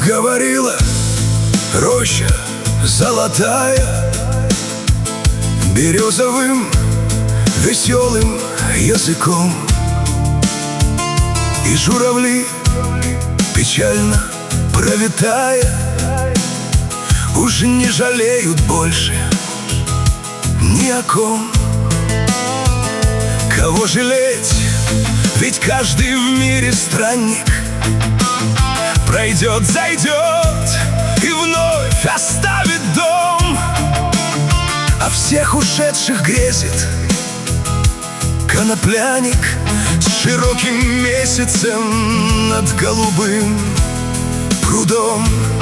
Говорила роща золотая березовым веселым языком, и журавли, печально пролетая, уже не жалеют больше ни о ком. Кого жалеть, ведь каждый в мире странник пройдет, зайдет и вновь оставит дом. А всех ушедших грезит конопляник с широким месяцем над голубым прудом.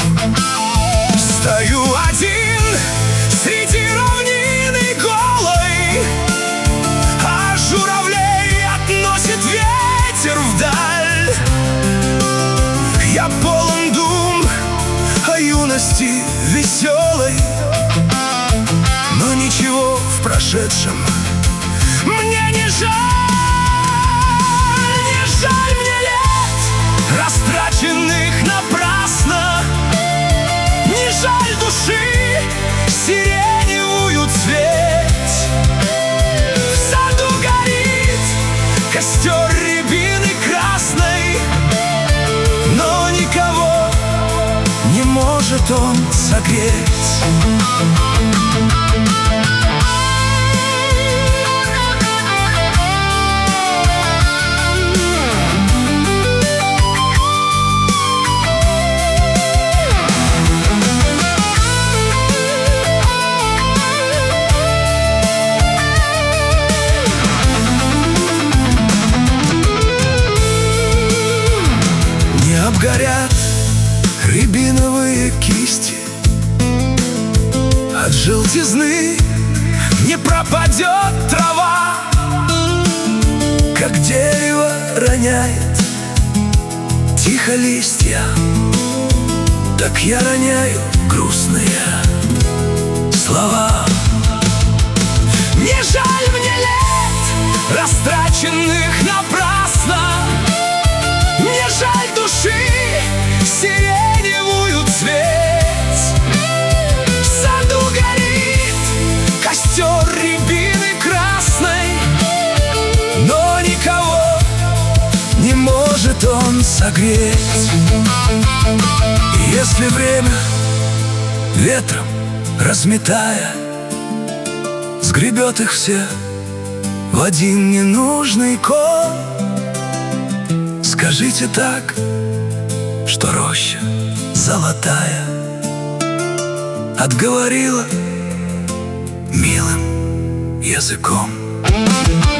Стою один среди равнины голой, а журавлей относит ветер вдаль. Я полон дум о юности веселой, но ничего в прошедшем мне не жаль. Не жаль мне лет, растраченных напрасно. Не жаль души, сиреневую цветь. В саду горит костер рябины красной, но никого не может он согреть. Обгорят рябиновые кисти, от желтизны не пропадет трава. Как дерево роняет тихо листья, так я роняю грустные слова. Не жаль мне лет, растраченных напрасно. Не жаль души, сиреневую цветь. В саду горит костер рябины красной, но никого не может он согреть. И если время ветром разметая сгребет их все в один ненужный ком, скажите так, что роща золотая отговорила милым языком.